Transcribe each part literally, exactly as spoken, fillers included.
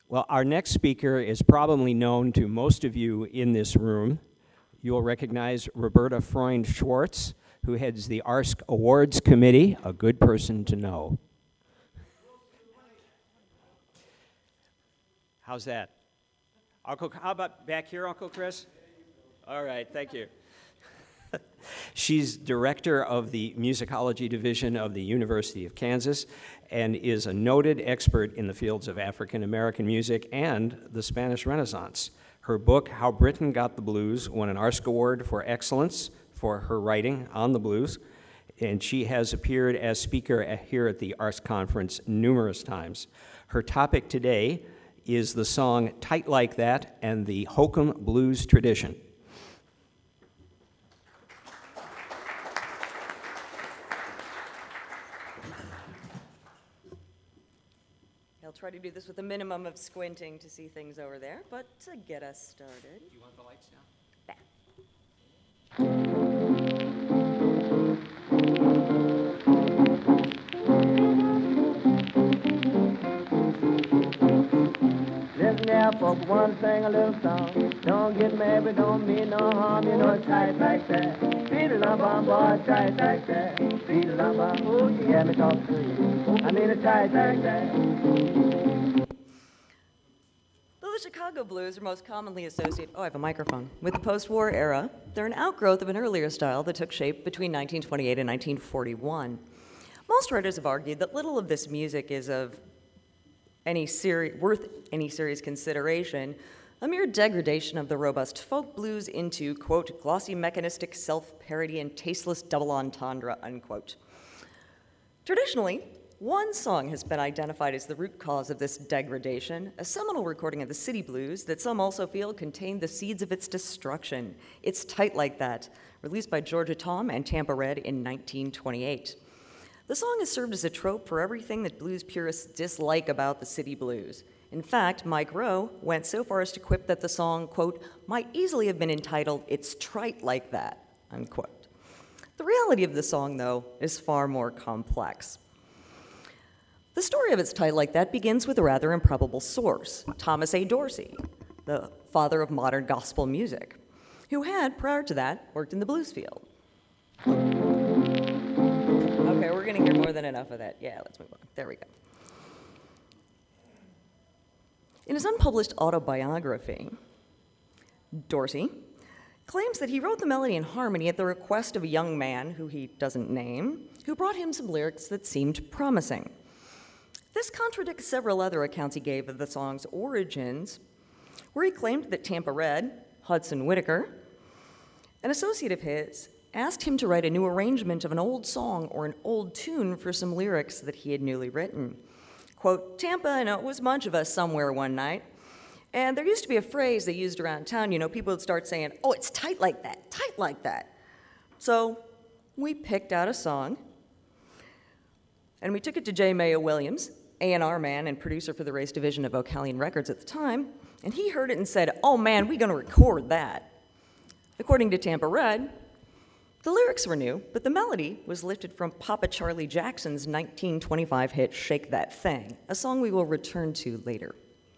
Well, our next speaker is probably known to most of you in this room. You will recognize Roberta Freund Schwartz, who heads the A R S C Awards Committee, a good person to know. How's that? Uncle, how about back here, Uncle Chris? All right, thank you. She's director of the musicology division of the University of Kansas and is a noted expert in the fields of African American music and the Spanish Renaissance. Her book, How Britain Got the Blues, won an A R S C Award for Excellence for her writing on the blues, and she has appeared as speaker here at the A R S C conference numerous times. Her topic today is the song Tight Like That and the Hokum Blues Tradition. I'll try to do this with a minimum of squinting to see things over there, but to get us started. Do you want the lights down? Back. Listen there, folks, one thing, a little song. Don't get mad, but don't mean no harm. You know it's tight like that. Beat it up, on boy, tight like that. Beat it up, on, ooh, you hear me talk to you. I mean it's tight like that. Though the Chicago blues are most commonly associated, oh, I have a microphone, with the post-war era, they're an outgrowth of an earlier style that took shape between nineteen twenty-eight and nineteen forty-one. Most writers have argued that little of this music is of any seri- worth any serious consideration, a mere degradation of the robust folk blues into, quote, glossy mechanistic self-parody and tasteless double entendre, unquote. Traditionally, one song has been identified as the root cause of this degradation, a seminal recording of the city blues that some also feel contained the seeds of its destruction. It's Tight Like That, released by Georgia Tom and Tampa Red in nineteen twenty-eight. The song has served as a trope for everything that blues purists dislike about the city blues. In fact, Mike Rowe went so far as to quip that the song, quote, might easily have been entitled, It's Trite Like That, unquote. The reality of the song, though, is far more complex. The story of It's Tight Like That begins with a rather improbable source, Thomas A. Dorsey, the father of modern gospel music, who had, prior to that, worked in the blues field. Okay, we're gonna hear more than enough of that. Yeah, let's move on. There we go. In his unpublished autobiography, Dorsey claims that he wrote the melody and harmony at the request of a young man, who he doesn't name, who brought him some lyrics that seemed promising. This contradicts several other accounts he gave of the song's origins, where he claimed that Tampa Red, Hudson Whitaker, an associate of his, asked him to write a new arrangement of an old song or an old tune for some lyrics that he had newly written. Quote, Tampa, I know it was a bunch of us somewhere one night, and there used to be a phrase they used around town, you know, people would start saying, oh, it's tight like that, tight like that. So we picked out a song, and we took it to J. Mayo Williams, A and R man and producer for the race division of Vocalion Records at the time, and he heard it and said, oh man, we're gonna record that. According to Tampa Red, the lyrics were new, but the melody was lifted from Papa Charlie Jackson's nineteen twenty-five hit Shake That Thing, a song we will return to later.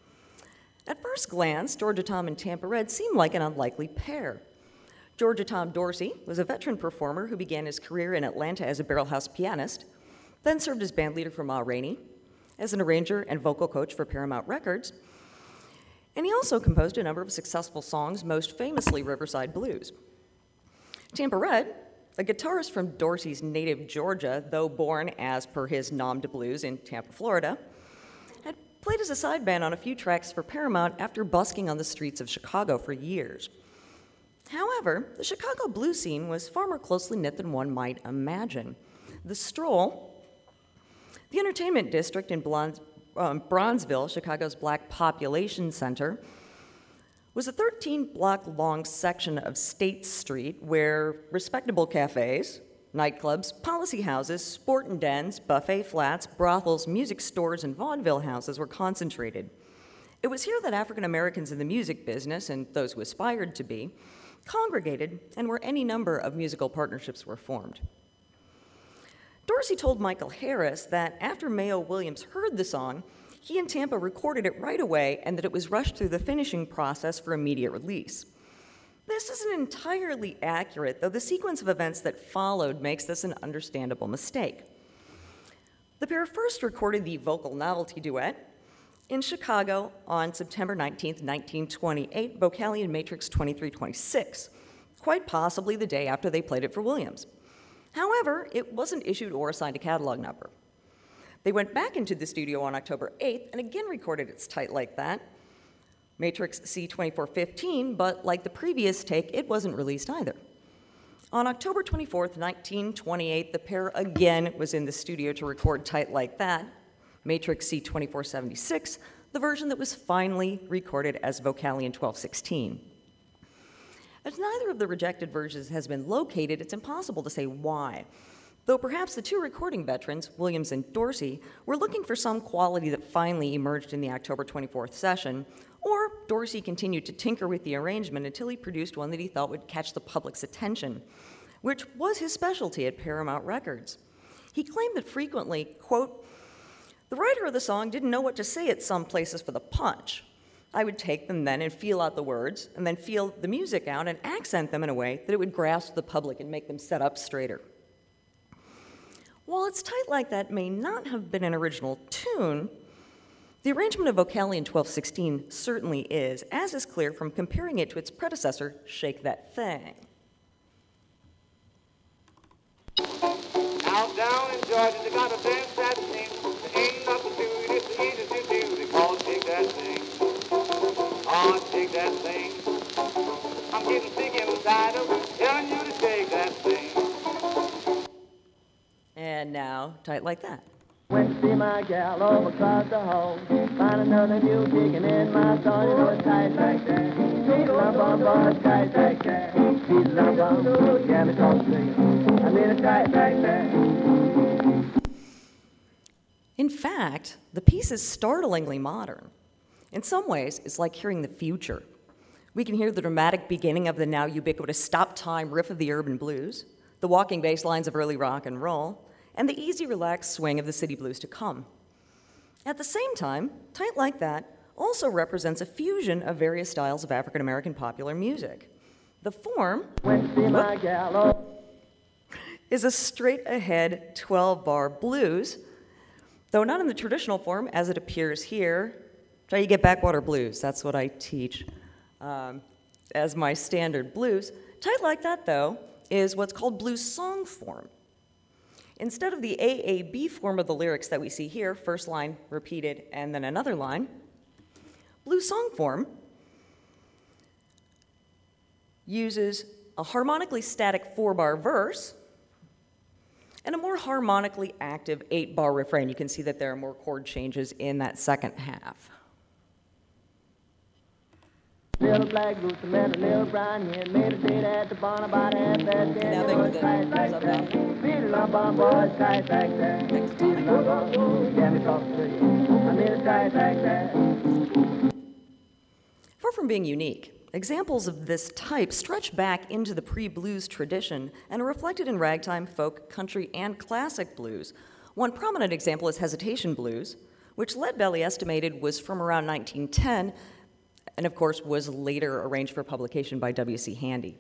At first glance, Georgia Tom and Tampa Red seemed like an unlikely pair. Georgia Tom Dorsey was a veteran performer who began his career in Atlanta as a barrelhouse pianist, then served as bandleader for Ma Rainey, as an arranger and vocal coach for Paramount Records, and he also composed a number of successful songs, most famously Riverside Blues. Tampa Red, a guitarist from Dorsey's native Georgia, though born, as per his nom de blues, in Tampa, Florida, had played as a side band on a few tracks for Paramount after busking on the streets of Chicago for years. However, the Chicago blues scene was far more closely knit than one might imagine. The Stroll, the entertainment district in Bronze, um, Bronzeville, Chicago's black population center, was a thirteen-block-long section of State Street where respectable cafes, nightclubs, policy houses, sporting dens, buffet flats, brothels, music stores, and vaudeville houses were concentrated. It was here that African Americans in the music business, and those who aspired to be, congregated and where any number of musical partnerships were formed. Dorsey told Michael Harris that after Mayo Williams heard the song, he and Tampa recorded it right away and that it was rushed through the finishing process for immediate release. This isn't entirely accurate, though the sequence of events that followed makes this an understandable mistake. The pair first recorded the vocal novelty duet in Chicago on September nineteenth, nineteen twenty-eight, Vocalion Matrix twenty-three twenty-six, quite possibly the day after they played it for Williams. However, it wasn't issued or assigned a catalog number. They went back into the studio on October eighth and again recorded It's Tight Like That, Matrix C twenty-four fifteen, but like the previous take, it wasn't released either. On October twenty-fourth, nineteen twenty-eight, the pair again was in the studio to record Tight Like That, Matrix C twenty-four seventy-six, the version that was finally recorded as Vocalion twelve sixteen. As neither of the rejected versions has been located, it's impossible to say why, though perhaps the two recording veterans, Williams and Dorsey, were looking for some quality that finally emerged in the October twenty-fourth session, or Dorsey continued to tinker with the arrangement until he produced one that he thought would catch the public's attention, which was his specialty at Paramount Records. He claimed that frequently, quote, "The writer of the song didn't know what to say at some places for the punch. I would take them then and feel out the words, and then feel the music out and accent them in a way that it would grasp the public and make them set up straighter." While It's Tight Like That may not have been an original tune, the arrangement of Vocalion twelve sixteen certainly is, as is clear from comparing it to its predecessor, Shake That Thing. Out down in Georgia, they got a dance that thing. There ain't nothing to it, it's the easiest to do. They call it Shake That Thing. Oh, shake that thing. I'm getting sick inside of telling you to shake that thing. And now, Tight Like That. Went to see my gal over across the hall. Find another new kicking in my soul. You know it's tight like that. Sweet love bum bum, tight like that. Sweet love bum, yeah, me talk to you. I mean it's tight like that. In fact, the piece is startlingly modern. In some ways, it's like hearing the future. We can hear the dramatic beginning of the now ubiquitous stop-time riff of the urban blues, the walking bass lines of early rock and roll, and the easy, relaxed swing of the city blues to come. At the same time, Tight Like That also represents a fusion of various styles of African-American popular music. The form Went to see my gal over. is a straight-ahead twelve-bar blues, though not in the traditional form as it appears here. Try you get backwater blues, that's what I teach um, as my standard blues. Tight Like That, though, is what's called blues song form. Instead of the A A B form of the lyrics that we see here, first line repeated and then another line, blues song form uses a harmonically static four-bar verse and a more harmonically active eight-bar refrain. You can see that there are more chord changes in that second half. Little black rooster met a little brown hen, made a date at the barn about half past ten. Now You they know do it's the tight like thumbs up that. down. Beat it up on boys, tight like that. Next Beat it up on boys, yeah, me talk to you. I mean it's tight like that. Far from being unique, examples of this type stretch back into the pre-blues tradition and are reflected in ragtime, folk, country, and classic blues. One prominent example is Hesitation Blues, which Leadbelly estimated was from around nineteen ten, and of course was later arranged for publication by W C Handy.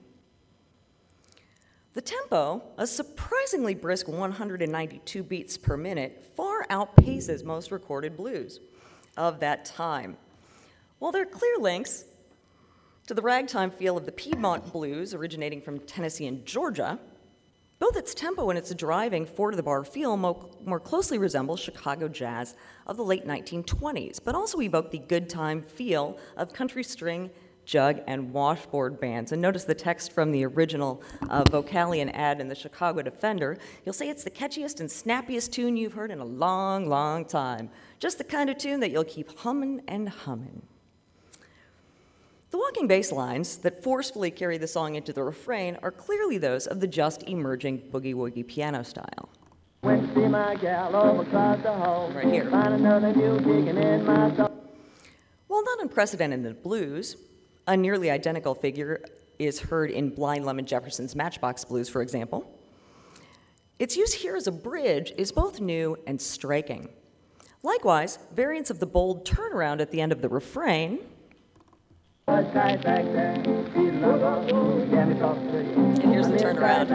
The tempo, a surprisingly brisk one hundred ninety-two beats per minute, far outpaces most recorded blues of that time. While there are clear links to the ragtime feel of the Piedmont blues originating from Tennessee and Georgia, both its tempo and its driving four-to-the-bar feel mo more closely resemble Chicago jazz of the late nineteen twenties, but also evoke the good time feel of country string, jug, and washboard bands. And notice the text from the original uh, Vocalion ad in the Chicago Defender. You'll say it's the catchiest and snappiest tune you've heard in a long, long time. Just the kind of tune that you'll keep humming and humming. The walking bass lines that forcefully carry the song into the refrain are clearly those of the just emerging boogie-woogie piano style. Went to see my gal over across the hall. Right here. Find another new kicking in my soul. While not unprecedented in the blues, a nearly identical figure is heard in Blind Lemon Jefferson's Matchbox Blues, for example. Its use here as a bridge is both new and striking. Likewise, variants of the bold turnaround at the end of the refrain, and here's the turnaround,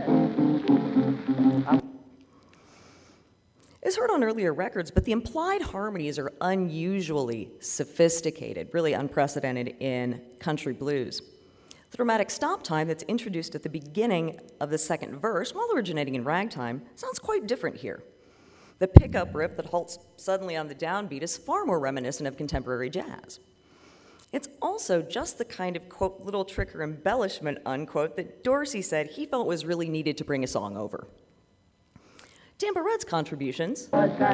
is heard on earlier records, but the implied harmonies are unusually sophisticated, really unprecedented in country blues. The dramatic stop time that's introduced at the beginning of the second verse, while originating in ragtime, sounds quite different here. The pickup riff that halts suddenly on the downbeat is far more reminiscent of contemporary jazz. It's also just the kind of, quote, little trick or embellishment, unquote, that Dorsey said he felt was really needed to bring a song over. Tampa Red's contributions,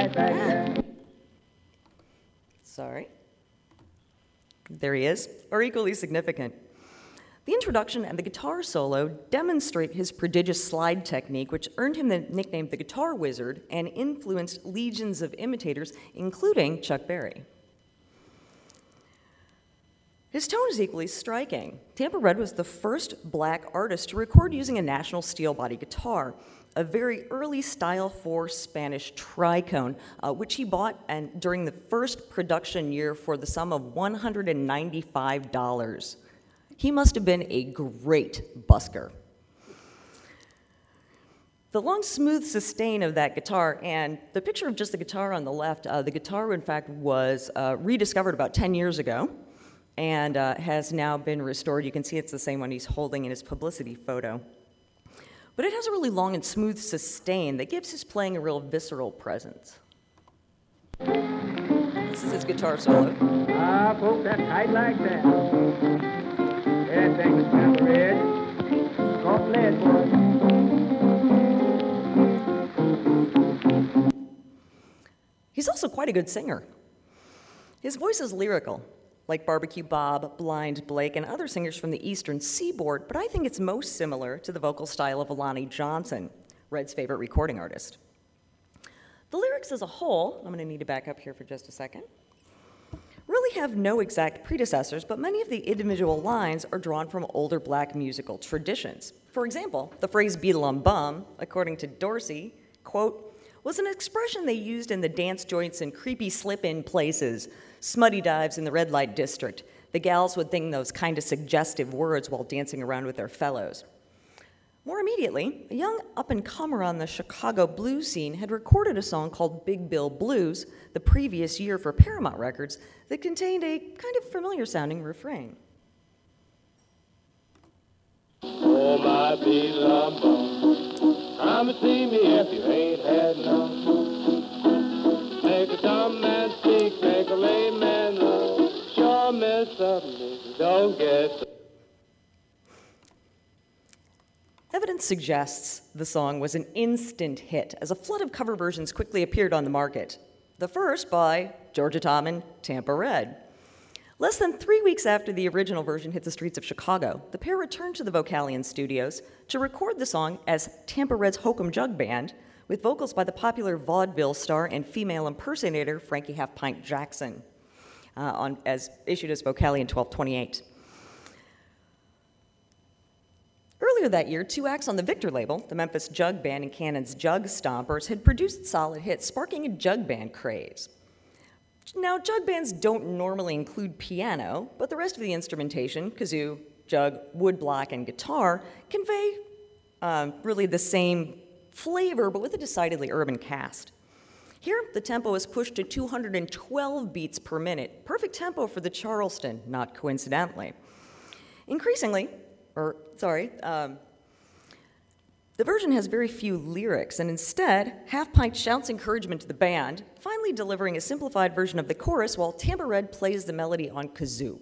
sorry, there he is, are equally significant. The introduction and the guitar solo demonstrate his prodigious slide technique, which earned him the nickname the Guitar Wizard and influenced legions of imitators, including Chuck Berry. His tone is equally striking. Tampa Red was the first black artist to record using a National steel body guitar, a very early Style four Spanish tricone, uh, which he bought and during the first production year for the sum of one hundred ninety-five dollars. He must have been a great busker. The long, smooth sustain of that guitar, and the picture of just the guitar on the left, uh, the guitar, in fact, was uh, rediscovered about ten years ago and uh, has now been restored. You can see it's the same one he's holding in his publicity photo. But it has a really long and smooth sustain that gives his playing a real visceral presence. This is his guitar solo. Ah, folks, that's tight like that. Yeah, thank you, Tampa Red. Go play it, boy. He's also quite a good singer. His voice is lyrical, like Barbecue Bob, Blind Blake, and other singers from the Eastern Seaboard, but I think it's most similar to the vocal style of Alani Johnson, Red's favorite recording artist. The lyrics as a whole, I'm going to need to back up here for just a second, really have no exact predecessors, but many of the individual lines are drawn from older black musical traditions. For example, the phrase beat-a-lum-bum, according to Dorsey, quote, was an expression they used in the dance joints and creepy slip-in places, smutty dives in the red light district. The gals would think those kind of suggestive words while dancing around with their fellows. More immediately, a young up-and-comer on the Chicago blues scene had recorded a song called Big Bill Blues the previous year for Paramount Records that contained a kind of familiar-sounding refrain. Oh, my beat-a-lum-bum, come and see me if you ain't had none. Make a dumb man speak, make a lame man run. Sure miss something, don't get some. Evidence suggests the song was an instant hit as a flood of cover versions quickly appeared on the market. The first by Georgia Tom and Tampa Red. Less than three weeks after the original version hit the streets of Chicago, the pair returned to the Vocalion studios to record the song as Tampa Red's Hokum Jug Band, with vocals by the popular vaudeville star and female impersonator Frankie Half Pint Jackson, uh, on, as issued as Vocalion twelve twenty-eight. Earlier that year, two acts on the Victor label, the Memphis Jug Band and Cannon's Jug Stompers, had produced solid hits, sparking a jug band craze. Now, jug bands don't normally include piano, but the rest of the instrumentation, kazoo, jug, woodblock, and guitar, convey um, really the same flavor, but with a decidedly urban cast. Here, the tempo is pushed to two hundred twelve beats per minute, perfect tempo for the Charleston, not coincidentally. Increasingly, or sorry, um, the version has very few lyrics, and instead, Half Pint shouts encouragement to the band, finally delivering a simplified version of the chorus while Tampa Red plays the melody on kazoo.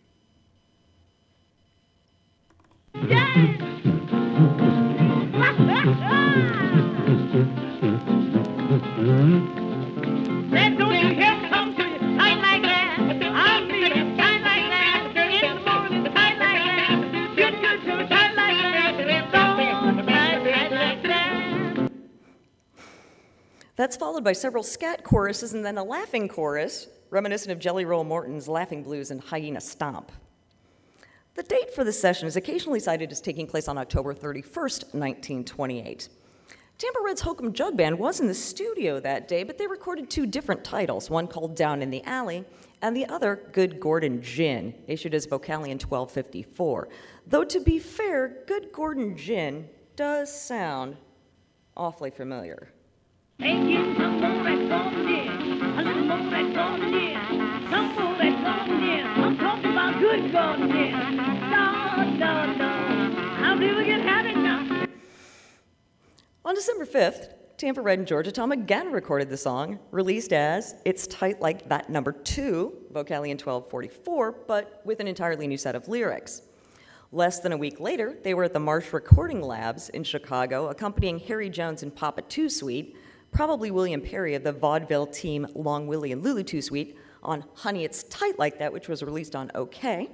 Said, don't you hear come to you, tight like that. I'll see you, tight like that. In the morning, tight like that. Good, good, good, tight like that. Don't tight, tight like that. That's followed by several scat choruses and then a laughing chorus, reminiscent of Jelly Roll Morton's Laughing Blues and Hyena Stomp. The date for the session is occasionally cited as taking place on October thirty-first, nineteen twenty-eight. Tampa Red's Hokum Jug Band was in the studio that day, but they recorded two different titles, one called Down in the Alley, and the other, Good Gordon Gin, issued as Vocalion twelve fifty-four. Though to be fair, Good Gordon Gin does sound awfully familiar. Ain't you some more that Gordon Gin? A little more that Gordon Gin. Some more that Gordon Gin. I'm talking about Good Gordon Gin. No, no, no. I'll never get happy now. On December fifth, Tampa Red and Georgia Tom again recorded the song, released as It's Tight Like That Number Two, Vocalion twelve forty-four, but with an entirely new set of lyrics. Less than a week later, they were at the Marsh Recording Labs in Chicago, accompanying Harry Jones and Papa Two Sweet, probably William Perry of the vaudeville team Long Willie and Lulu Two Sweet, on Honey, It's Tight Like That, which was released on OK.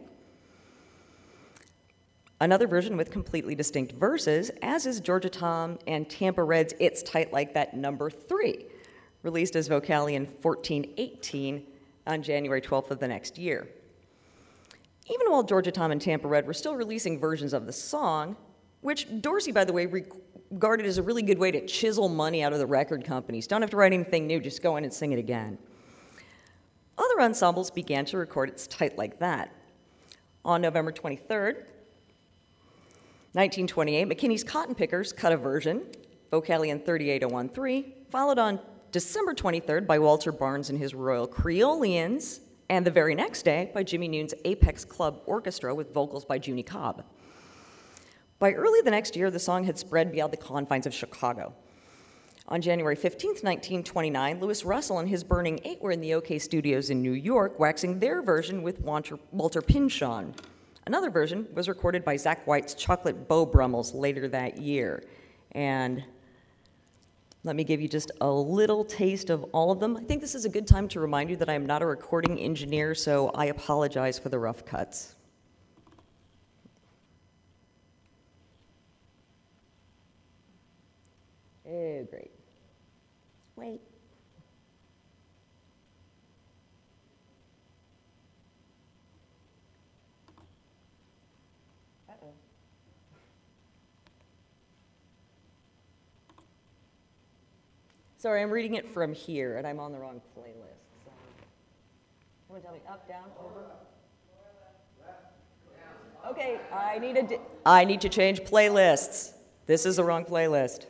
Another version with completely distinct verses, as is Georgia Tom and Tampa Red's It's Tight Like That Number Three, released as Vocalion fourteen eighteen on January twelfth of the next year. Even while Georgia Tom and Tampa Red were still releasing versions of the song, which Dorsey, by the way, regarded as a really good way to chisel money out of the record companies. Don't have to write anything new, just go in and sing it again. Other ensembles began to record It's Tight Like That. On November twenty-third, nineteen twenty-eight, McKinney's Cotton Pickers cut a version, Vocalion thirty-eight oh thirteen, followed on December twenty-third by Walter Barnes and his Royal Creolians, and the very next day by Jimmy Noon's Apex Club Orchestra with vocals by Junie Cobb. By early the next year, the song had spread beyond the confines of Chicago. On January fifteenth, nineteen twenty-nine, Louis Russell and his Burning Eight were in the OK Studios in New York, waxing their version with Walter, Walter Pinchon. Another version was recorded by Zach White's Chocolate Beau Brummels later that year. And let me give you just a little taste of all of them. I think this is a good time to remind you that I am not a recording engineer, so I apologize for the rough cuts. Oh, great. Wait. Uh-oh. Sorry, I'm reading it from here, and I'm on the wrong playlist. So. You want to tell me up, down, over? Okay, I need a di- I need to change playlists. This is the wrong playlist.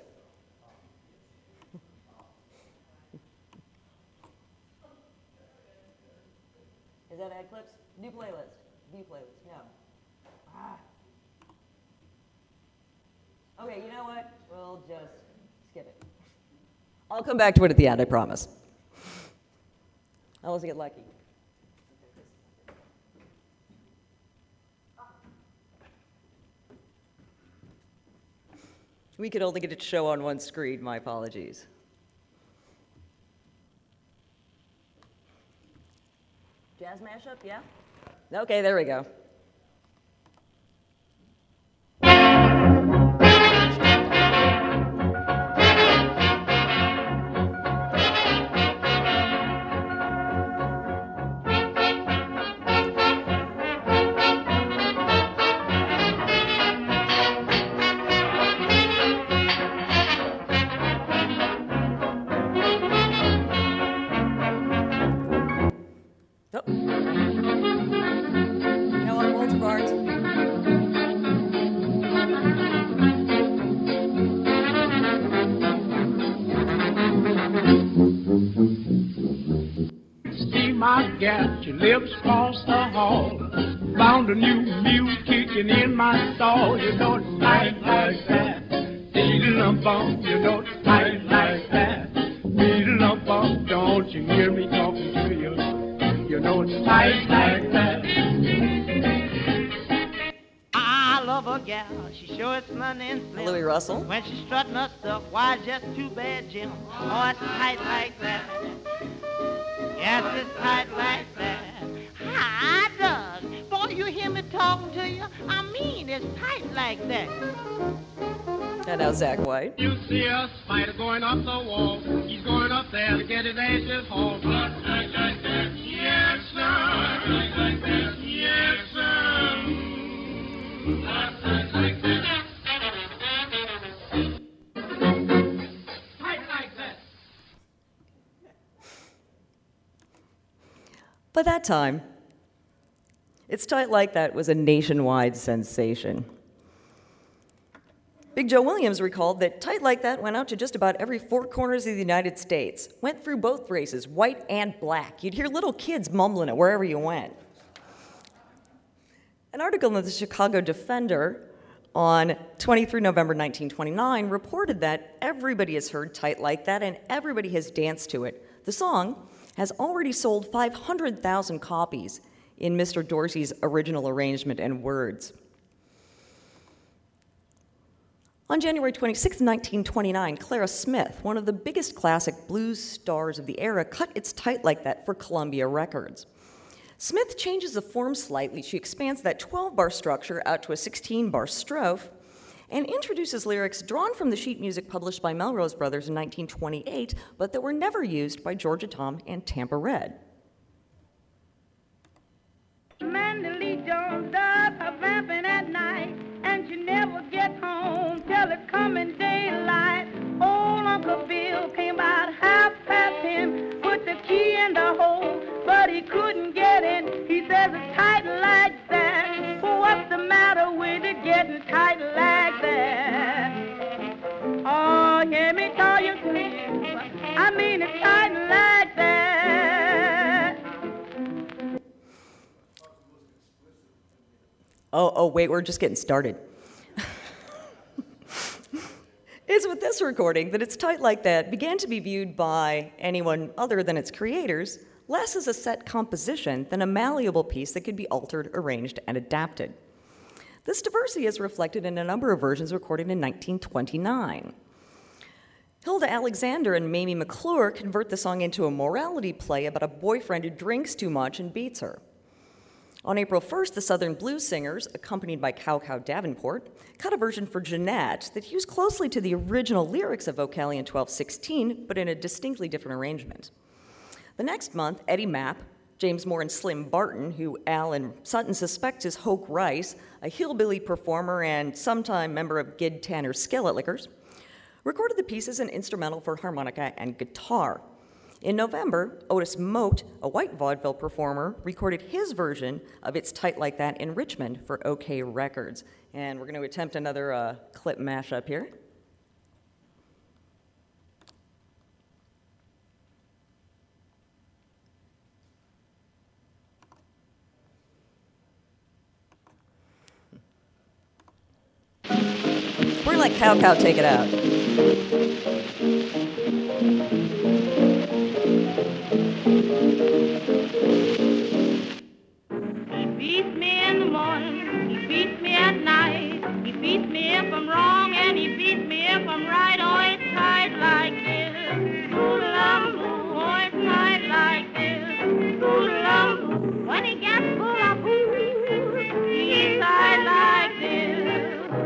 Is that ad clips? New playlist. New playlist. No. Ah. Okay, you know what? We'll just skip it. I'll come back to it at the end, I promise. Unless I get lucky. We could only get it to show on one screen, my apologies. Jazz mashup, yeah? Okay, there we go. Got your lips across the hall. Found a new mule kicking in my stall. You know it's tight like that. Beat-a-lump-bump, you know it's tight like that. Beat-a-lump-bump, don't you hear me talking to you? You know it's tight like that. I love a gal, she sure is slim and slim. Louis Russell. When she's strutting her stuff, why just too bad, Jim. Oh, it's tight like that. Yes, it's tight like that. Hi, Doug. Boy, you hear me talking to you? I mean, it's tight like that. And now Zach White. You see a spider going up the wall. He's going up there to get his ashes hauled. Tight like that. Yes, sir. Tight like that. Yes, sir. Tight like that. By that time, It's Tight Like That was a nationwide sensation. Big Joe Williams recalled that Tight Like That went out to just about every four corners of the United States, went through both races, white and black. You'd hear little kids mumbling it wherever you went. An article in the Chicago Defender on twenty-third of November nineteen twenty-nine reported that everybody has heard Tight Like That and everybody has danced to it. The song has already sold five hundred thousand copies in Mister Dorsey's original arrangement and words. On January twenty-sixth, nineteen twenty-nine, Clara Smith, one of the biggest classic blues stars of the era, cut It's Tight Like That for Columbia Records. Smith changes the form slightly. She expands that twelve-bar structure out to a sixteen-bar strophe and introduces lyrics drawn from the sheet music published by Melrose Brothers in nineteen twenty-eight, but that were never used by Georgia Tom and Tampa Red. Mandely Jones does her vamping at night, and she never gets home till it's coming daylight. Old Uncle Bill came about half past ten, put the key in the hole, but he couldn't get in. He says it's tight like that. What's the matter with it getting tight like that? Oh, hear me tell you, I mean it's tight like that. Oh, oh, wait, we're just getting started. It's with this recording that It's Tight Like That began to be viewed by anyone other than its creators less as a set composition than a malleable piece that could be altered, arranged, and adapted. This diversity is reflected in a number of versions recorded in nineteen twenty-nine. Hilda Alexander and Mamie McClure convert the song into a morality play about a boyfriend who drinks too much and beats her. On April first, the Southern Blues Singers, accompanied by Cow Cow Davenport, cut a version for Jeanette that used closely to the original lyrics of Vocalion twelve sixteen, but in a distinctly different arrangement. The next month, Eddie Mapp, James Moore, and Slim Barton, who Alan Sutton suspects is Hoke Rice, a hillbilly performer and sometime member of Gid Tanner's Skillet Lickers, recorded the piece as an instrumental for harmonica and guitar. In November, Otis Moat, a white vaudeville performer, recorded his version of It's Tight Like That in Richmond for OK Records. And we're going to attempt another uh, clip mashup here. We're going to let Cow Cow take it out. He beats me in the morning, he beats me at night, he beats me if I'm wrong and he beats me if I'm right. Oh, it's tight like this, ooh-la-loo, oh, it's tight like this, ooh-la-loo. When he gets full of ooh, he's tight like this.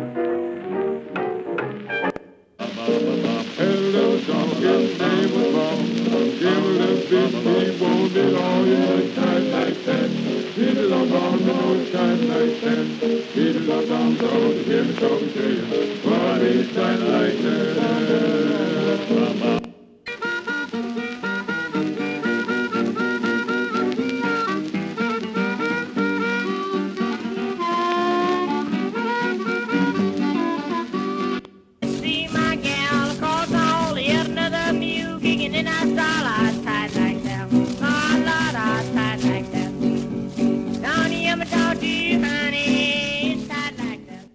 Hey, little dog, his name was Bob. Give a little bit, he won't it all. It's tight like that. Beat it up on the nose, tight like that. Beat it up on the nose, hear me talking to you. But it's tight like that. See my gal across all the end of the mule, kicking in that style, I tight like that. Oh, Lord, I tight like that. Don't you ever talk to you, honey, it's tight like that.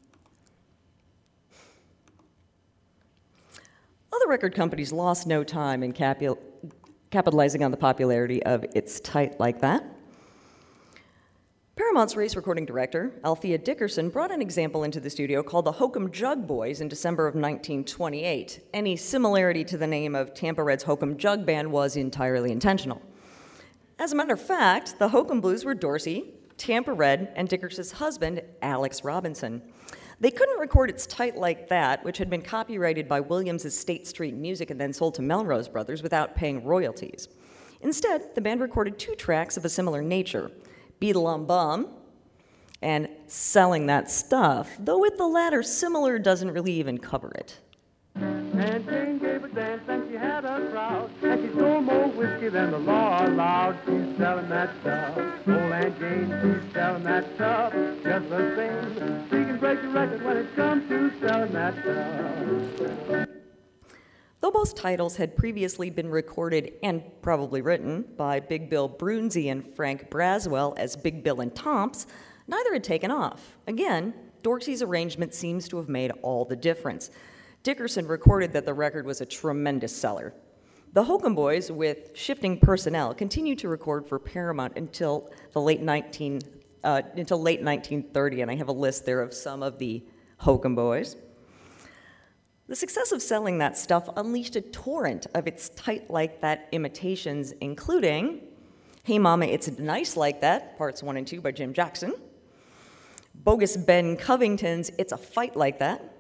Other record companies lost no time in capi- capitalizing on the popularity of It's Tight Like That. Paramount's race recording director, Althea Dickerson, brought an example into the studio called the Hokum Jug Boys in December of nineteen twenty-eight. Any similarity to the name of Tampa Red's Hokum Jug Band was entirely intentional. As a matter of fact, the Hokum Blues were Dorsey, Tampa Red, and Dickerson's husband, Alex Robinson. They couldn't record It's Tight Like That, which had been copyrighted by Williams' State Street Music and then sold to Melrose Brothers without paying royalties. Instead, the band recorded two tracks of a similar nature, Beat-a-lum-bum and Selling That Stuff, though with the latter, similar doesn't really even cover it. Aunt Jane gave a dance and she had a crowd, and she sold more whiskey than the law allowed. She's selling that stuff. Old Aunt Jane, she's selling that stuff. Just the same, she can break the record when it comes to selling that stuff. Though both titles had previously been recorded and probably written by Big Bill Broonzy and Frank Braswell as Big Bill and Tomps, neither had taken off. Again, Dorsey's arrangement seems to have made all the difference. Dickerson recorded that the record was a tremendous seller. The Hokum Boys, with shifting personnel, continued to record for Paramount until the late nineteen uh, until late nineteen thirty, and I have a list there of some of the Hokum Boys. The success of selling that stuff unleashed a torrent of its tight like that imitations, including Hey Mama, It's Nice Like That, parts one and two by Jim Jackson, Bogus Ben Covington's It's a Fight Like That,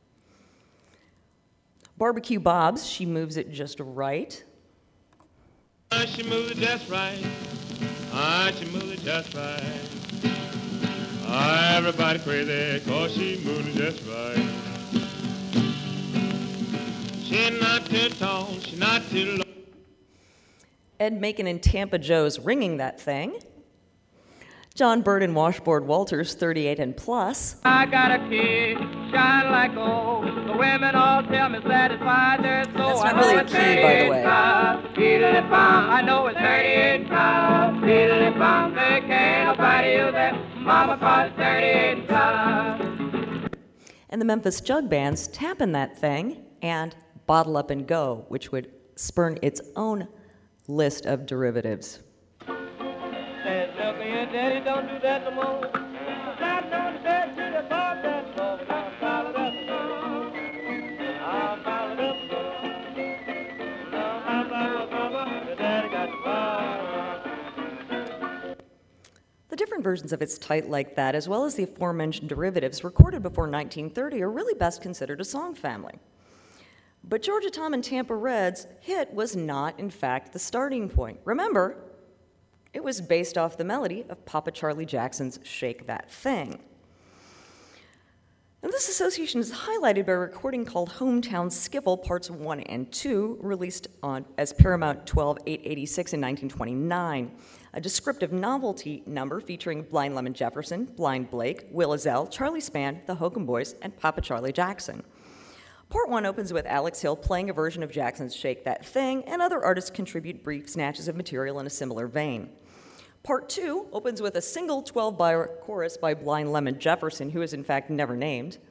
Barbecue Bob's She Moves It Just Right, Ah, she moves it just right. Ah, she moves it just right. Ah, everybody crazy, cause she moves it just right. She's not too tall, she's not too low. Ed Macon and Tampa Joe's Ringing That Thing, John Bird and Washboard Walters' thirty-eight and Plus, I got a key, shine like gold. The women all tell me satisfied they're so. That's I not really know a it's key, by the way. thirty-eight pounds. I know it's thirty-eight pounds. Thirty-eight pounds. They can't nobody use that. Mama calls thirty-eight pounds. and the Memphis Jug Band's Tappin' That Thing, and Bottle Up and Go, which would spurn its own list of derivatives. Said, look here, Daddy, don't do that no more. Slide down the bed to the bar, that's all. We're gonna follow that song. I'll follow that song. Now, Mama, Mama, your daddy got the bar. The different versions of It's Tight Like That, as well as the aforementioned derivatives recorded before nineteen thirty, are really best considered a song family. But Georgia Tom and Tampa Red's hit was not, in fact, the starting point. Remember, it was based off the melody of Papa Charlie Jackson's Shake That Thing. And this association is highlighted by a recording called Hometown Skiffle Parts one and two, released on as Paramount twelve eight eighty-six in nineteen twenty-nine, a descriptive novelty number featuring Blind Lemon Jefferson, Blind Blake, Will Ezell, Charlie Spann, the Hokum Boys, and Papa Charlie Jackson. Part one opens with Alex Hill playing a version of Jackson's Shake That Thing, and other artists contribute brief snatches of material in a similar vein. Part two opens with a single twelve-bar chorus by Blind Lemon Jefferson, who is in fact never named,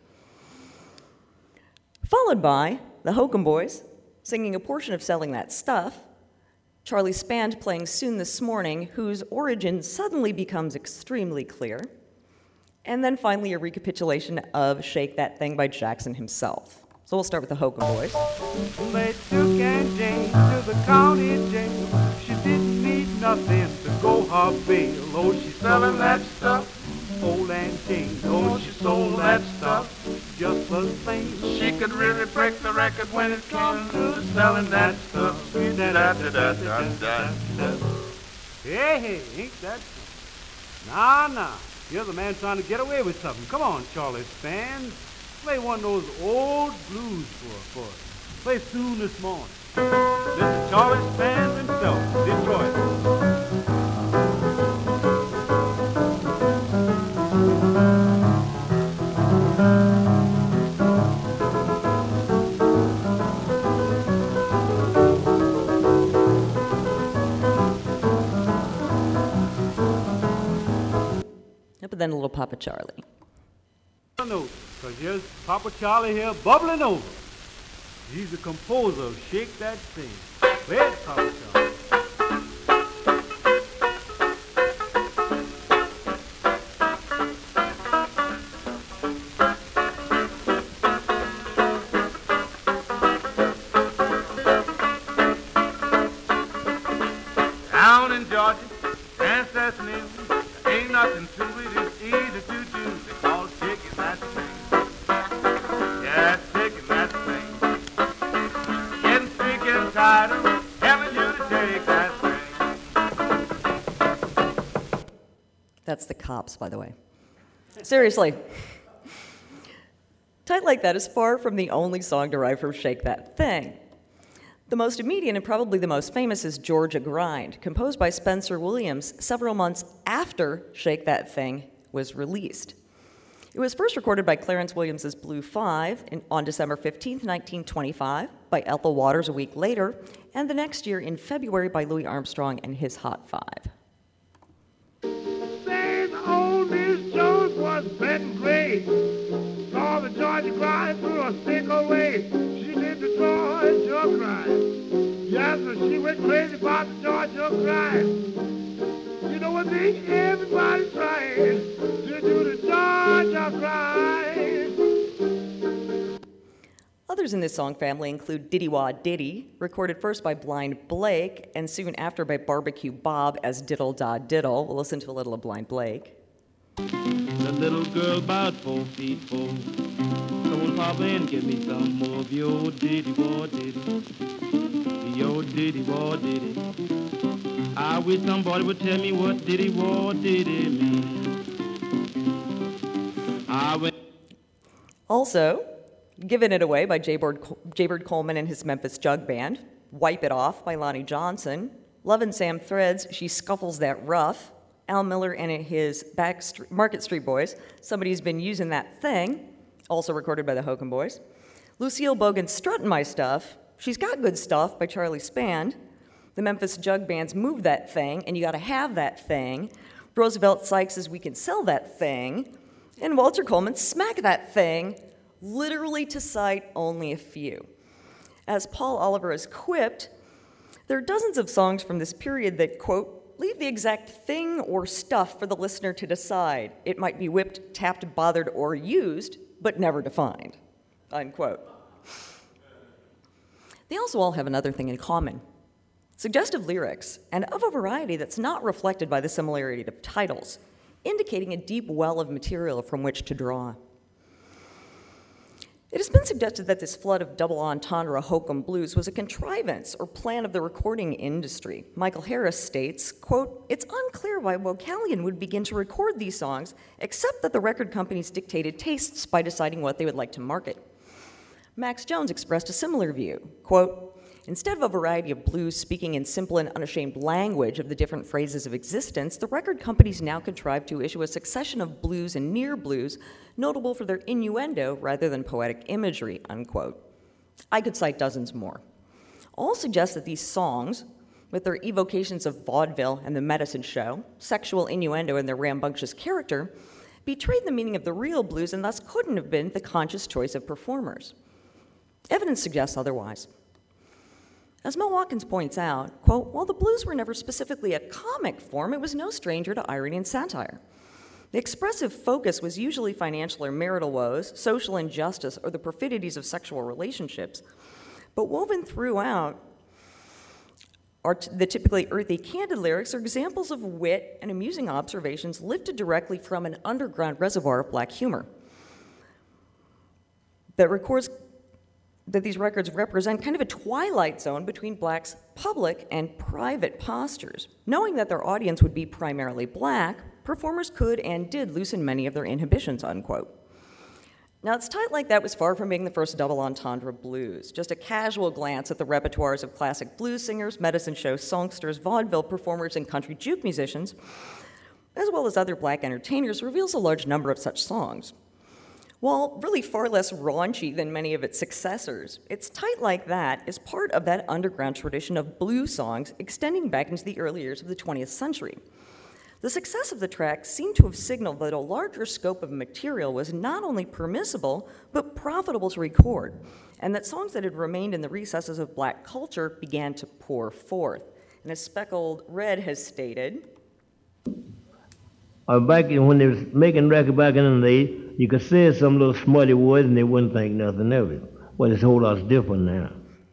followed by the Hokum Boys singing a portion of Selling That Stuff, Charlie Spann playing Soon This Morning, whose origin suddenly becomes extremely clear, and then finally a recapitulation of Shake That Thing by Jackson himself. So we'll start with the Hokum Boys. They took Aunt Jane to the county jail. She didn't need nothing to go her bail. Oh, she's selling that stuff. Old Aunt Jane, oh, she sold that stuff. Just the same, she could really break the record when it comes to selling that stuff. Hey, hey, ain't that something? Nah, nah. You're the man trying to get away with something. Come on, Charlie Spann. Play one of those old blues for, for us. Play Soon This Morning. This is Charlie Spann himself, Detroit. But then a little Papa Charlie. Note, because here's Papa Charlie here bubbling over. He's the composer of Shake That Thing. Where's Papa Charlie? Down in Georgia, dance that's new. There ain't nothing to it, it's easy to do. They call it shaking that thing. Yeah, it's shaking that thing. Getting sick and tired of having you to shake that thing. That's the Cops, by the way. Seriously. Tight Like That is far from the only song derived from Shake That Thing. The most immediate and probably the most famous is Georgia Grind, composed by Spencer Williams several months after Shake That Thing was released. It was first recorded by Clarence Williams' Blue Five in, on December fifteenth, nineteen twenty-five, by Ethel Waters a week later, and the next year in February by Louis Armstrong and his Hot Five. Saying old Miss Jones was betting great. Saw the Georgia grind through a single way. She did the Georgia grind. Yes, sir, she went crazy about the Georgia grind. You know what I mean? Everybody's trying to do the Georgia grind. Others in this song family include Diddy Wah Diddy, recorded first by Blind Blake and soon after by Barbecue Bob as Diddle Da Diddle. We'll listen to a little of Blind Blake. The little girl about four feet four. Come on, Papa, and give me some more of your Diddy Wah Diddy. Your Diddy Wah Diddy. I wish somebody would tell me what Diddy Wah Diddy means. I went. Also, Giving It Away by Jaybird, Jaybird Coleman and his Memphis Jug Band, Wipe It Off by Lonnie Johnson, Lovin' Sam Threads, She Scuffles That Rough, Al Miller and his Back Street, Market Street Boys, Somebody's Been Using That Thing, also recorded by the Hokum Boys, Lucille Bogan's Struttin' My Stuff, She's Got Good Stuff by Charlie Spand, the Memphis Jug Band's Move That Thing, and You Gotta Have That Thing, Roosevelt Sykes' We Can Sell That Thing, and Walter Coleman's Smack That Thing, literally to cite only a few. As Paul Oliver has quipped, there are dozens of songs from this period that, quote, leave the exact thing or stuff for the listener to decide. It might be whipped, tapped, bothered, or used, but never defined, unquote. They also all have another thing in common. Suggestive lyrics, and of a variety that's not reflected by the similarity of titles, indicating a deep well of material from which to draw. It has been suggested that this flood of double entendre hokum blues was a contrivance or plan of the recording industry. Michael Harris states, quote, it's unclear why Vocalion would begin to record these songs, except that the record companies dictated tastes by deciding what they would like to market. Max Jones expressed a similar view, quote, instead of a variety of blues speaking in simple and unashamed language of the different phrases of existence, the record companies now contrive to issue a succession of blues and near blues, notable for their innuendo rather than poetic imagery, unquote. I could cite dozens more. All suggest that these songs, with their evocations of vaudeville and the medicine show, sexual innuendo and their rambunctious character, betrayed the meaning of the real blues and thus couldn't have been the conscious choice of performers. Evidence suggests otherwise. As Mel Watkins points out, quote, while the blues were never specifically a comic form, it was no stranger to irony and satire. The expressive focus was usually financial or marital woes, social injustice, or the perfidies of sexual relationships. But woven throughout are t- the typically earthy, candid lyrics are examples of wit and amusing observations lifted directly from an underground reservoir of black humor that records that these records represent kind of a twilight zone between blacks' public and private postures. Knowing that their audience would be primarily black, performers could and did loosen many of their inhibitions, unquote. Now, It's Tight Like That was far from being the first double entendre blues. Just a casual glance at the repertoires of classic blues singers, medicine show songsters, vaudeville performers, and country juke musicians, as well as other black entertainers, reveals a large number of such songs. While really far less raunchy than many of its successors, It's Tight Like That is part of that underground tradition of blues songs extending back into the early years of the twentieth century. The success of the track seemed to have signaled that a larger scope of material was not only permissible, but profitable to record, and that songs that had remained in the recesses of black culture began to pour forth. And as Speckled Red has stated, Uh, back in, when they was making record back in the day, you could say some little smutty words and they wouldn't think nothing of it. Well, it's a whole lot different now.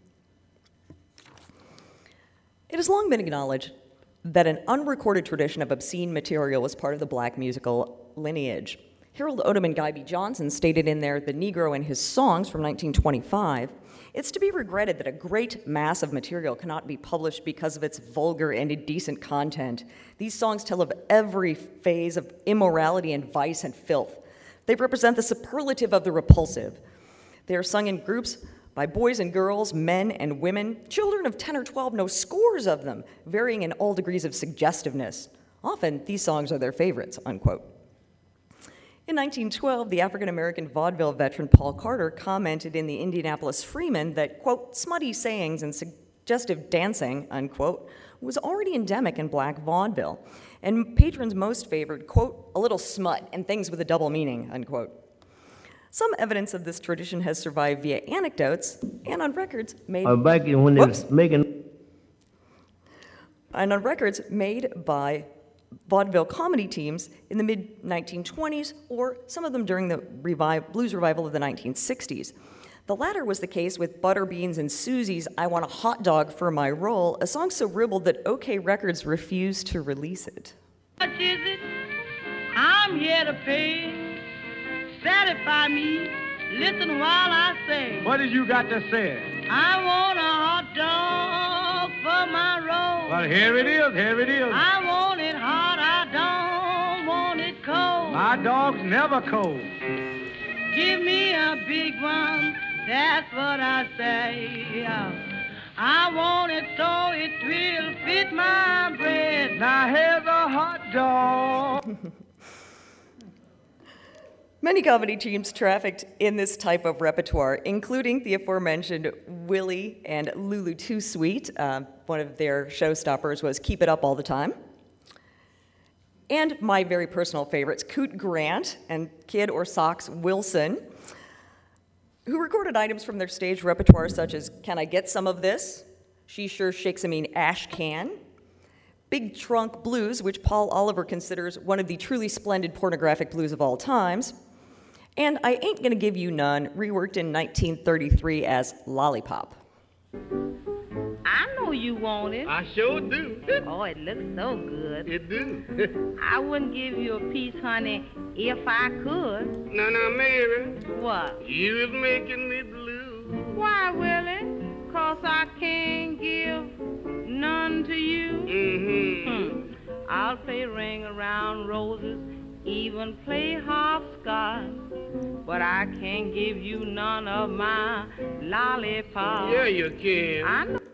it has long been acknowledged that an unrecorded tradition of obscene material was part of the black musical lineage. Harold Odom and Guy B. Johnson stated in their The Negro and His Songs from nineteen twenty-five, it's to be regretted that a great mass of material cannot be published because of its vulgar and indecent content. These songs tell of every phase of immorality and vice and filth. They represent the superlative of the repulsive. They are sung in groups by boys and girls, men and women. Children of ten or twelve know scores of them, varying in all degrees of suggestiveness. Often, these songs are their favorites, unquote. In nineteen twelve, the African-American vaudeville veteran Paul Carter commented in the Indianapolis Freeman that, quote, smutty sayings and suggestive dancing, unquote, was already endemic in black vaudeville, and patrons most favored, quote, a little smut and things with a double meaning, unquote. Some evidence of this tradition has survived via anecdotes and on records made... Uh, back in when they Whoops. was making... And on records made by vaudeville comedy teams in the mid nineteen twenties, or some of them during the revive, blues revival of the nineteen sixties. The latter was the case with Butterbeans and Susie's I Want a Hot Dog for My Roll, a song so ribald that OK Records refused to release it. What is it? I'm here to pay. Satisfy me. Listen while I say. What did you got to say? I want a hot dog for my roll. Well, here it is, here it is. I want it hot, I don't want it cold. My dog's never cold. Give me a big one, that's what I say. I want it so it will fit my bread. Now here's a hot dog. Many comedy teams trafficked in this type of repertoire, including the aforementioned Willie and Lulu Too Sweet. Uh, one of their showstoppers was Keep It Up All the Time. And my very personal favorites, Coot Grant and Kid or Socks Wilson, who recorded items from their stage repertoire such as Can I Get Some of This? She Sure Shakes a Mean Ash Can, Big Trunk Blues, which Paul Oliver considers one of the truly splendid pornographic blues of all times, and I Ain't Gonna Give You None, reworked in nineteen thirty-three as Lollipop. I know you want it. I sure do. Oh, it looks so good. It do. I wouldn't give you a piece, honey, if I could. Now, now, Mary, What? you is making me blue. Why, Willie? 'Cause I can't give none to you. Mm-hmm. Hmm. I'll play Ring Around Roses, even play hopscotch, but I can't give you none of my lollipop. Yeah, you can. I know.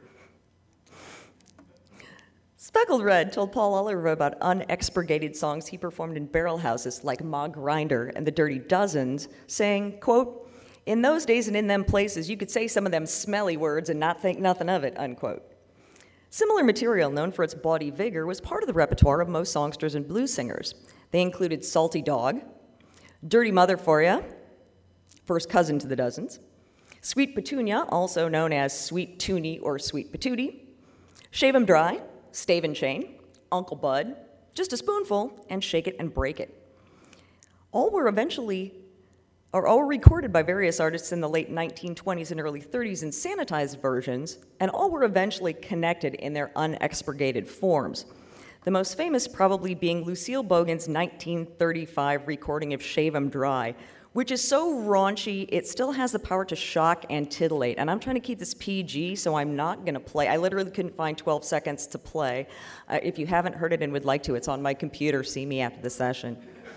Speckled Red told Paul Oliver about unexpurgated songs he performed in barrel houses like Ma Grinder and the Dirty Dozens, saying, quote, in those days and in them places, you could say some of them smelly words and not think nothing of it, unquote. Similar material, known for its bawdy vigor, was part of the repertoire of most songsters and blues singers. They included Salty Dog, Dirty Mother for Ya, first cousin to the Dozens, Sweet Petunia, also known as Sweet Toonie or Sweet Patootie, Shave 'Em Dry, Stave and Chain, Uncle Bud, Just a Spoonful, and Shake It and Break It. All were eventually, or all were recorded by various artists in the late nineteen twenties and early thirties in sanitized versions, and all were eventually connected in their unexpurgated forms. The most famous probably being Lucille Bogan's nineteen thirty-five recording of Shave 'Em Dry, which is so raunchy, it still has the power to shock and titillate. And I'm trying to keep this P G, so I'm not going to play. I literally couldn't find twelve seconds to play. Uh, if you haven't heard it and would like to, it's on my computer. See me after the session.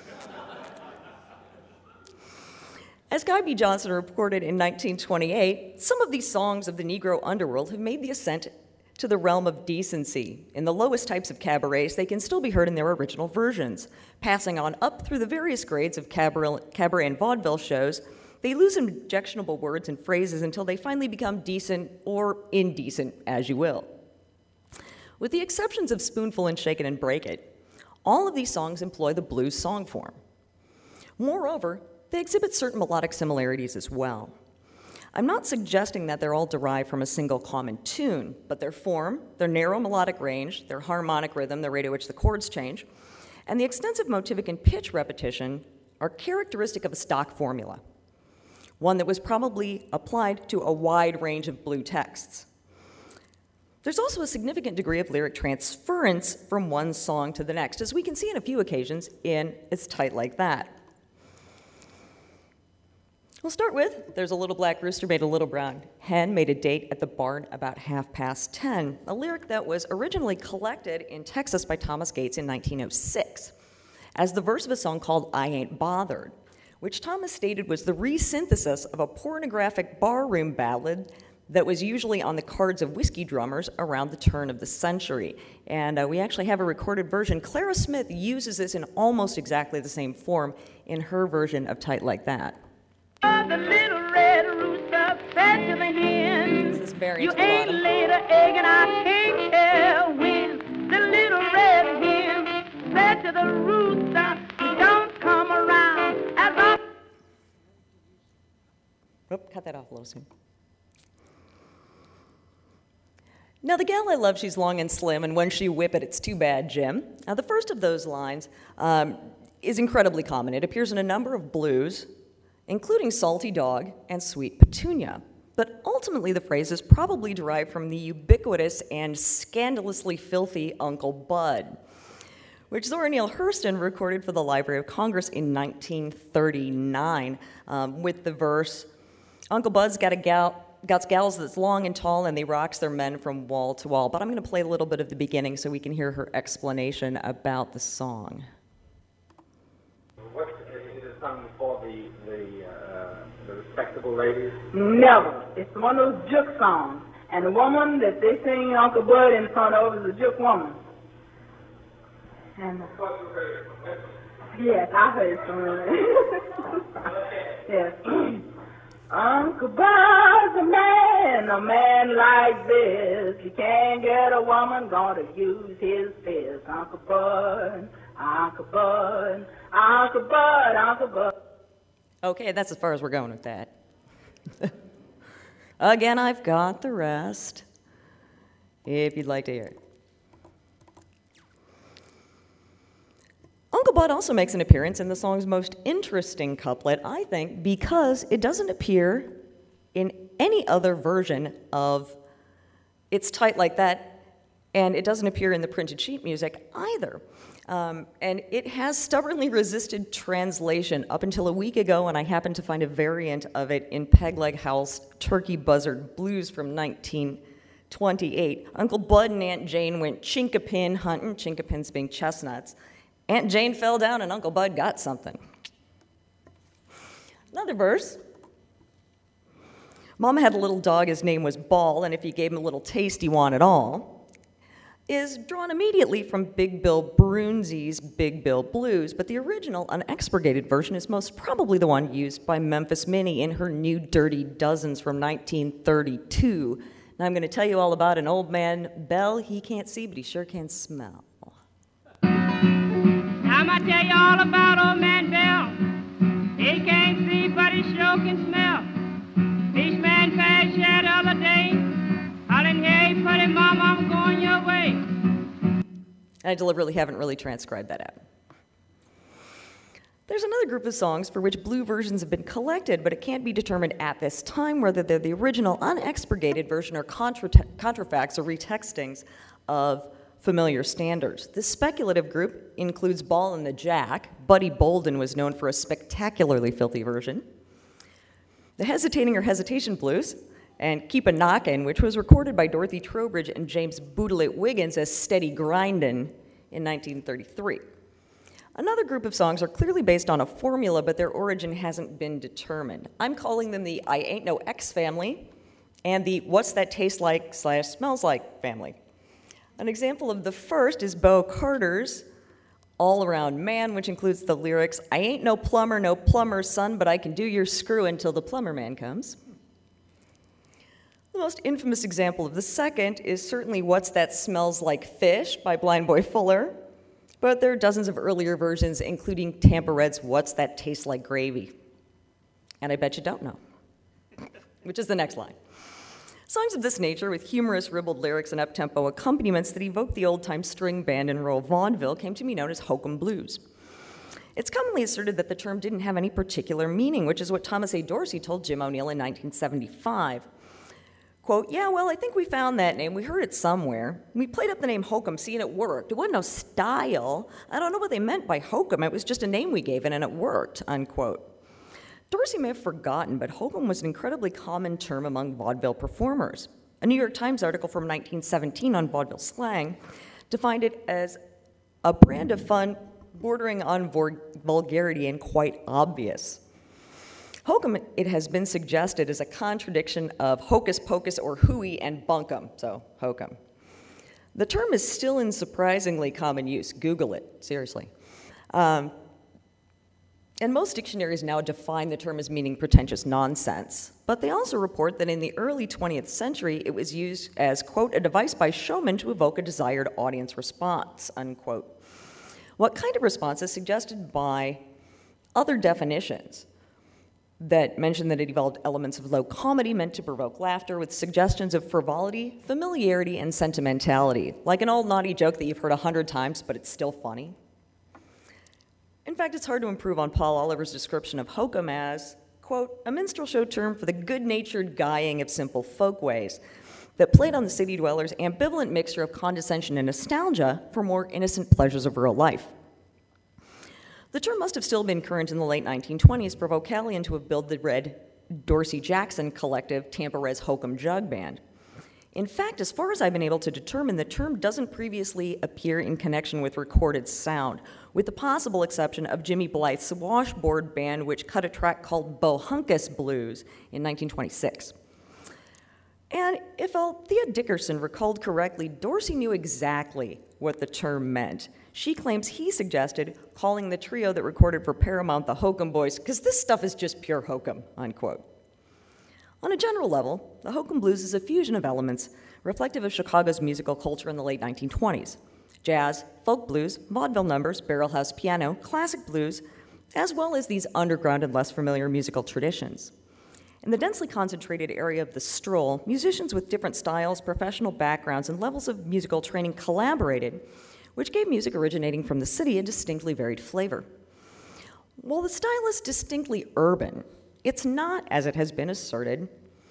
As Guy B. Johnson reported in nineteen twenty-eight, some of these songs of the Negro underworld have made the ascent to the realm of decency. In the lowest types of cabarets, they can still be heard in their original versions. Passing on up through the various grades of cabaret, cabaret and vaudeville shows, they lose objectionable words and phrases until they finally become decent or indecent, as you will. With the exceptions of Spoonful and Shake It and Break It, all of these songs employ the blues song form. Moreover, they exhibit certain melodic similarities as well. I'm not suggesting that they're all derived from a single common tune, but their form, their narrow melodic range, their harmonic rhythm, the rate at which the chords change, and the extensive motivic and pitch repetition are characteristic of a stock formula, one that was probably applied to a wide range of blue texts. There's also a significant degree of lyric transference from one song to the next, as we can see on a few occasions in It's Tight Like That. We'll start with, there's a little black rooster made a little brown hen, made a date at the barn about half past ten, a lyric that was originally collected in Texas by Thomas Gates in nineteen oh six as the verse of a song called I Ain't Bothered, which Thomas stated was the resynthesis of a pornographic barroom ballad that was usually on the cards of whiskey drummers around the turn of the century. And uh, we actually have a recorded version. Clara Smith uses this in almost exactly the same form in her version of Tight Like That. The little red rooster said to the hen, This is very you into the ain't bottom. laid an egg and I can't tell when. The little red hen said to the rooster, you don't come around as often. Oh, cut that off a little soon. Now, the gal I love, she's long and slim, and when she whip it, it's too bad, Jim. Now, the first of those lines um, is incredibly common. It appears in a number of blues, including Salty Dog and Sweet Petunia. But ultimately, the phrase is probably derived from the ubiquitous and scandalously filthy Uncle Bud, which Zora Neale Hurston recorded for the Library of Congress in nineteen thirty-nine um, with the verse, Uncle Bud's got a gal, got gals that's long and tall, and they rocks their men from wall to wall. But I'm going to play a little bit of the beginning so we can hear her explanation about the song. What is it sung for the the, uh, the respectable ladies? Never. It's one of those juke songs. And the woman that they sing Uncle Bud in front of is a juke woman. And yes, I heard it from her. Yes. Uncle Bud's a man, a man like this. He can't get a woman, gonna use his fist. Uncle Bud, Uncle Bud, Uncle Bud, Uncle Bud. Okay, that's as far as we're going with that. Again, I've got the rest, if you'd like to hear it. Uncle Bud also makes an appearance in the song's most interesting couplet, I think, because it doesn't appear in any other version of It's Tight Like That, and it doesn't appear in the printed sheet music either. Um, and it has stubbornly resisted translation up until a week ago when I happened to find a variant of it in Peg Leg Howell's Turkey Buzzard Blues from nineteen twenty-eight. Uncle Bud and Aunt Jane went chinkapin hunting, chinkapins being chestnuts. Aunt Jane fell down and Uncle Bud got something. Another verse. Mama had a little dog, his name was Ball, and if you gave him a little taste, he wanted all, is drawn immediately from Big Bill Brunzi's Big Bill Blues, but the original unexpurgated version is most probably the one used by Memphis Minnie in her New Dirty Dozens from nineteen thirty-two. Now I'm going to tell you all about an old man, Bell. He can't see, but he sure can smell. I'm gonna tell you all about old man Bell. He can't see, but he sure can smell. Each man passed here the other day, hollering, hey, pretty mama, I'm going your way. I deliberately haven't really transcribed that out. There's another group of songs for which blue versions have been collected, but it can't be determined at this time whether they're the original unexpurgated version or contra- contrafacts or retextings of familiar standards. This speculative group includes Ball and the Jack. Buddy Bolden was known for a spectacularly filthy version. The Hesitating or Hesitation Blues, and Keep a Knockin', which was recorded by Dorothy Trowbridge and James Boodle-it Wiggins as Steady Grindin' in nineteen thirty-three. Another group of songs are clearly based on a formula, but their origin hasn't been determined. I'm calling them the I Ain't No X family and the What's That Taste Like slash Smells Like family. An example of the first is Bo Carter's All Around Man, which includes the lyrics, I ain't no plumber, no plumber's son, but I can do your screw until the plumber man comes. The most infamous example of the second is certainly What's That Smells Like Fish by Blind Boy Fuller, but there are dozens of earlier versions, including Tampa Red's What's That Taste Like Gravy? And I bet you don't know, which is the next line. Songs of this nature, with humorous, ribald lyrics and up-tempo accompaniments that evoke the old-time string band in rural Vaudeville, came to be known as hokum blues. It's commonly asserted that the term didn't have any particular meaning, which is what Thomas A. Dorsey told Jim O'Neill in nineteen seventy-five. Quote, yeah, well, I think we found that name. We heard it somewhere. We played up the name hokum, see, and it worked. It wasn't no style. I don't know what they meant by hokum. It was just a name we gave it, and it worked, unquote. Dorsey may have forgotten, but hokum was an incredibly common term among vaudeville performers. A New York Times article from nineteen seventeen on vaudeville slang defined it as a brand of fun bordering on vulgarity and quite obvious. Hokum, it has been suggested, is a contradiction of hocus pocus or hooey and bunkum, so hokum. The term is still in surprisingly common use. Google it, seriously. Um, and most dictionaries now define the term as meaning pretentious nonsense, but they also report that in the early twentieth century, it was used as, quote, a device by showmen to evoke a desired audience response, unquote. What kind of response is suggested by other definitions that mention that it evolved elements of low comedy meant to provoke laughter with suggestions of frivolity, familiarity, and sentimentality, like an old naughty joke that you've heard a hundred times, but it's still funny. In fact, it's hard to improve on Paul Oliver's description of hokum as, quote, a minstrel show term for the good-natured guying of simple folkways that played on the city dwellers' ambivalent mixture of condescension and nostalgia for more innocent pleasures of rural life. The term must have still been current in the late nineteen twenties for Vocalion to have billed the Red Dorsey Jackson collective Tampa Red's Hokum Jug Band. In fact, as far as I've been able to determine, the term doesn't previously appear in connection with recorded sound, with the possible exception of Jimmy Blythe's Washboard Band, which cut a track called Bohunkus Blues in nineteen twenty-six. And if Althea Dickerson recalled correctly, Dorsey knew exactly what the term meant. She claims he suggested calling the trio that recorded for Paramount the Hokum Boys, because this stuff is just pure hokum, unquote. On a general level, the Hokum Blues is a fusion of elements reflective of Chicago's musical culture in the late nineteen twenties. Jazz, folk blues, vaudeville numbers, barrelhouse piano, classic blues, as well as these underground and less familiar musical traditions. In the densely concentrated area of the Stroll, musicians with different styles, professional backgrounds, and levels of musical training collaborated, which gave music originating from the city a distinctly varied flavor. While the style is distinctly urban, it's not, as it has been asserted,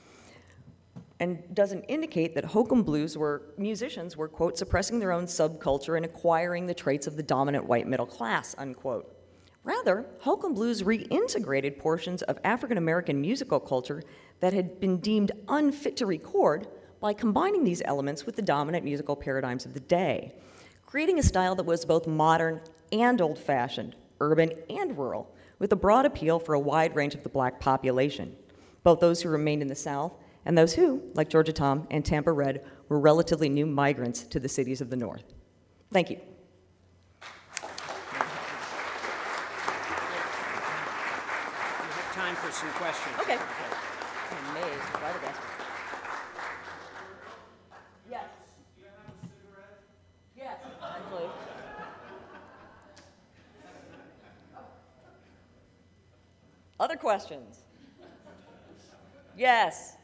and doesn't indicate that Hokum Blues were, musicians were, quote, suppressing their own subculture and acquiring the traits of the dominant white middle class, unquote. Rather, Hokum Blues reintegrated portions of African American musical culture that had been deemed unfit to record by combining these elements with the dominant musical paradigms of the day, creating a style that was both modern and old-fashioned, urban and rural, with a broad appeal for a wide range of the black population, both those who remained in the South and those who, like Georgia Tom and Tampa Red, were relatively new migrants to the cities of the North. Thank you. Time for some questions. Okay. I'm amazed by the best. Yes. Do you have a cigarette? Yes, actually. Other questions? Yes.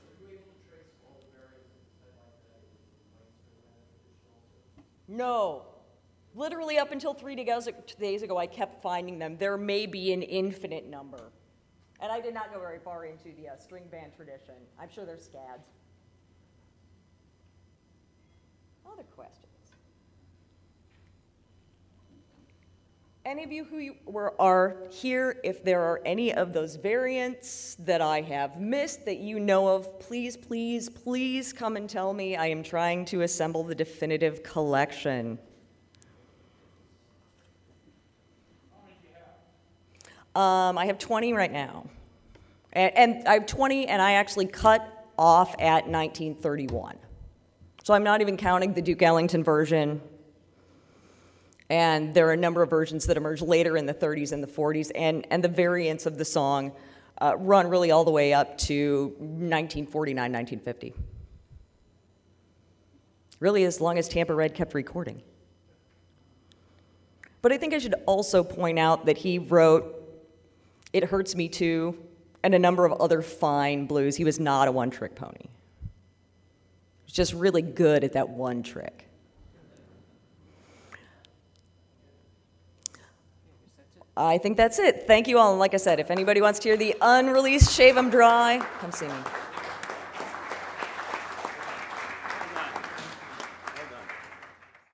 No. Literally up until three days ago, I kept finding them. There may be an infinite number. And I did not go very far into the uh, string band tradition. I'm sure there's scads. Other questions? Any of you who you were, are here, if there are any of those variants that I have missed that you know of, please, please, please come and tell me. I am trying to assemble the definitive collection. Um, I have twenty right now. And, and I have twenty, and I actually cut off at nineteen thirty-one. So I'm not even counting the Duke Ellington version. And there are a number of versions that emerged later in the thirties and the forties, and, and the variants of the song uh, run really all the way up to nineteen forty-nine, nineteen fifty. Really, as long as Tampa Red kept recording. But I think I should also point out that he wrote It Hurts Me Too, and a number of other fine blues. He was not a one-trick pony. He was just really good at that one trick. I think that's it. Thank you all. And like I said, if anybody wants to hear the unreleased Shave 'Em Dry, come see me.